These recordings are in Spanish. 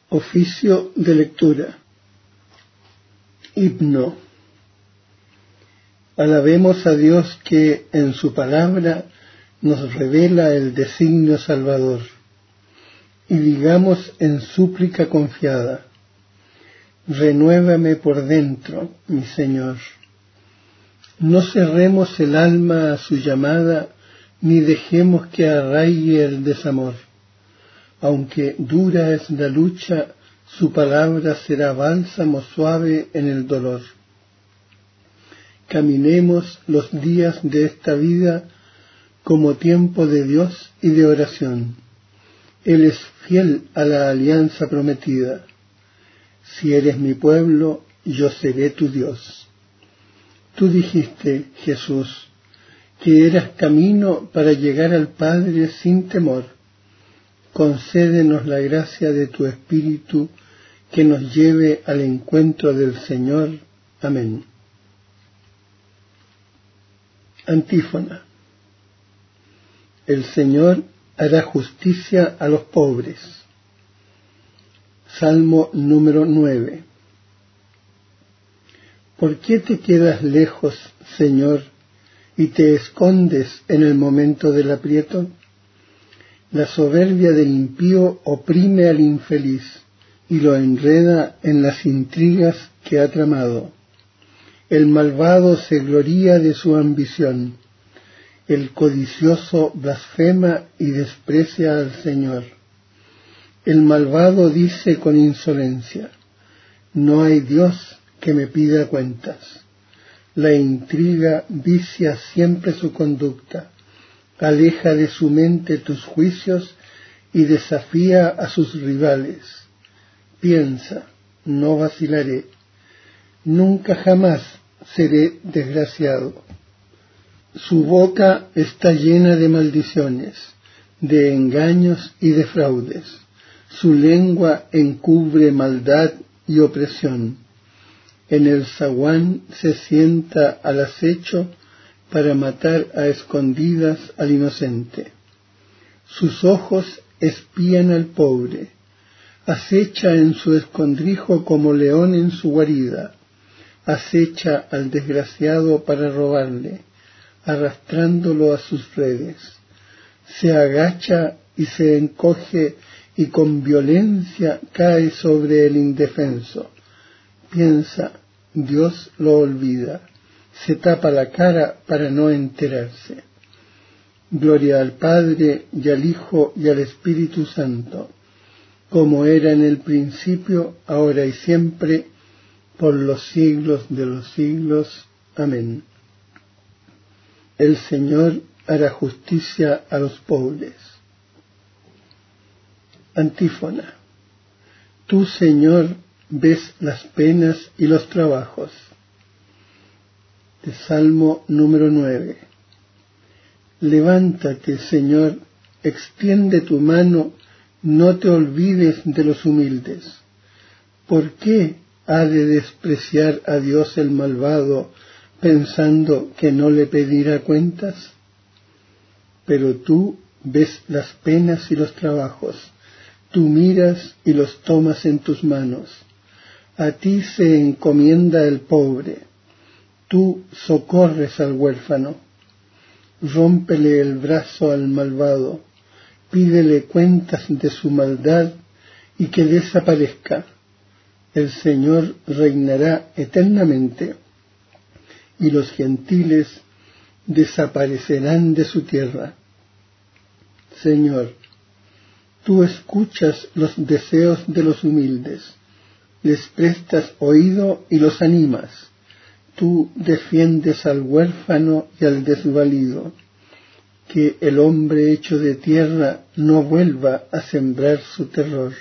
Oficio de lectura. Himno. Alabemos a Dios que en su palabra nos revela el designio salvador, y digamos en súplica confiada: renuévame por dentro, mi Señor. No cerremos el alma a su llamada, ni dejemos que arraigue el desamor. Aunque dura es la lucha, su palabra será bálsamo suave en el dolor. Caminemos los días de esta vida como tiempo de Dios y de oración. Él es fiel a la alianza prometida. Si eres mi pueblo, yo seré tu Dios. Tú dijiste, Jesús, que eras camino para llegar al Padre sin temor. Concédenos la gracia de tu Espíritu que nos lleve al encuentro del Señor. Amén. Antífona. El Señor hará justicia a los pobres. Salmo número 9. ¿Por qué te quedas lejos, Señor, y te escondes en el momento del aprieto? La soberbia del impío oprime al infeliz y lo enreda en las intrigas que ha tramado. El malvado se gloría de su ambición. El codicioso blasfema y desprecia al Señor. El malvado dice con insolencia: no hay Dios que me pida cuentas. La intriga vicia siempre su conducta. Aleja de su mente tus juicios y desafía a sus rivales. Piensa, no vacilaré. Nunca jamás seré desgraciado. Su boca está llena de maldiciones, de engaños y de fraudes. Su lengua encubre maldad y opresión. En el zaguán se sienta al acecho para matar a escondidas al inocente. Sus ojos espían al pobre. Acecha en su escondrijo como león en su guarida. Acecha al desgraciado para robarle, arrastrándolo a sus redes. Se agacha y se encoge y con violencia cae sobre el indefenso. Piensa, Dios lo olvida. Se tapa la cara para no enterarse. Gloria al Padre, y al Hijo, y al Espíritu Santo, como era en el principio, ahora y siempre, por los siglos de los siglos. Amén. El Señor hará justicia a los pobres. Antífona. Tú, Señor, ves las penas y los trabajos. De Salmo número 9. Levántate, Señor, extiende tu mano, no te olvides de los humildes. ¿Por qué ha de despreciar a Dios el malvado, pensando que no le pedirá cuentas? Pero tú ves las penas y los trabajos, tú miras y los tomas en tus manos. A ti se encomienda el pobre. Tú socorres al huérfano. Rómpele el brazo al malvado, pídele cuentas de su maldad y que desaparezca. El Señor reinará eternamente, y los gentiles desaparecerán de su tierra. Señor, tú escuchas los deseos de los humildes, les prestas oído y los animas. Tú defiendes al huérfano y al desvalido, que el hombre hecho de tierra no vuelva a sembrar su terror.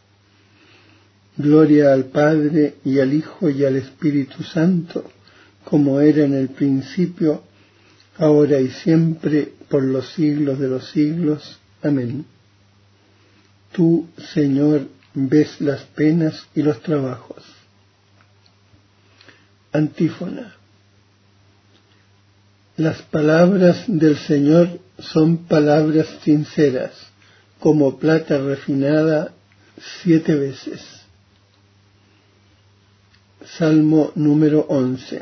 Gloria al Padre, y al Hijo, y al Espíritu Santo, como era en el principio, ahora y siempre, por los siglos de los siglos. Amén. Tú, Señor, ves las penas y los trabajos. Antífona. Las palabras del Señor son palabras sinceras, como plata refinada, 7 veces. Salmo número 11.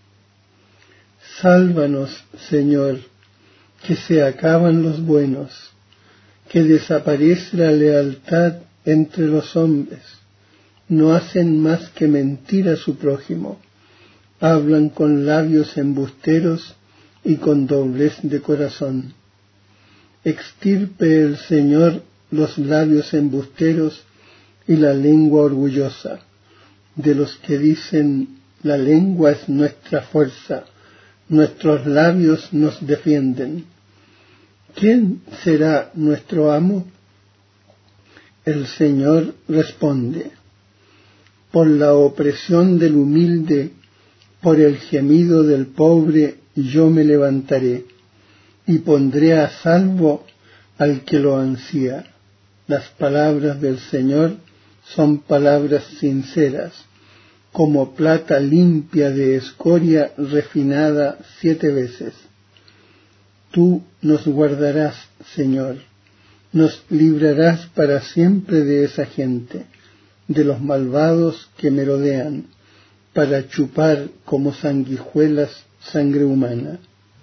Sálvanos, Señor, que se acaban los buenos, que desaparece la lealtad entre los hombres. No hacen más que mentir a su prójimo, hablan con labios embusteros y con doblez de corazón. Extirpe el Señor los labios embusteros y la lengua orgullosa, de los que dicen: la lengua es nuestra fuerza, nuestros labios nos defienden. ¿Quién será nuestro amo? El Señor responde: por la opresión del humilde, por el gemido del pobre, yo me levantaré, y pondré a salvo al que lo ansía. Las palabras del Señor son palabras sinceras, como plata limpia de escoria refinada 7 veces. Tú nos guardarás, Señor, nos librarás para siempre de esa gente, de los malvados que merodean, para chupar como sanguijuelas sangre humana.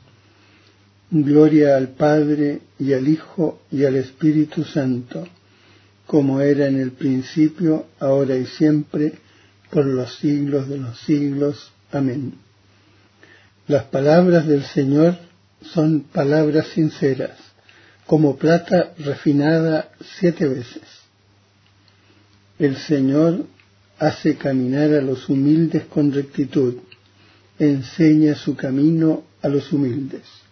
Gloria al Padre, y al Hijo, y al Espíritu Santo, como era en el principio, ahora y siempre, por los siglos de los siglos. Amén. Las palabras del Señor son palabras sinceras, como plata refinada 7 veces. El Señor hace caminar a los humildes con rectitud, enseña su camino a los humildes.